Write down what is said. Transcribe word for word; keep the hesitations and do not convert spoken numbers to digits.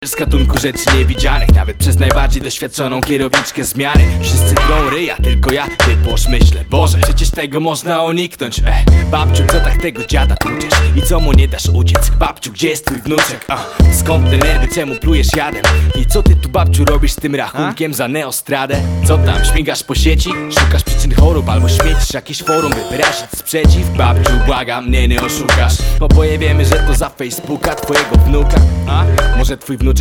Z gatunku rzeczy niewidzianych, nawet przez najbardziej doświadczoną kierowniczkę zmiany. Wszyscy grą ryja, tylko ja typoż myślę: Boże, przecież tego można uniknąć. eh, Babciu, co tak tego dziada tłuczesz? I co mu nie dasz uciec? Babciu, gdzie jest twój wnuczek? Ah, skąd te nerwy, czemu plujesz jadem? I co ty tu, babciu, robisz z tym rachunkiem za Neostradę? Co tam, śmigasz po sieci? Szukasz przyczyn chorób albo śmiecisz jakieś forum, by wyrazić sprzeciw? Babciu, błagam, mnie nie oszukasz. Oboje wiemy, że to za Facebooka twojego wnuka. A może twój wnuczek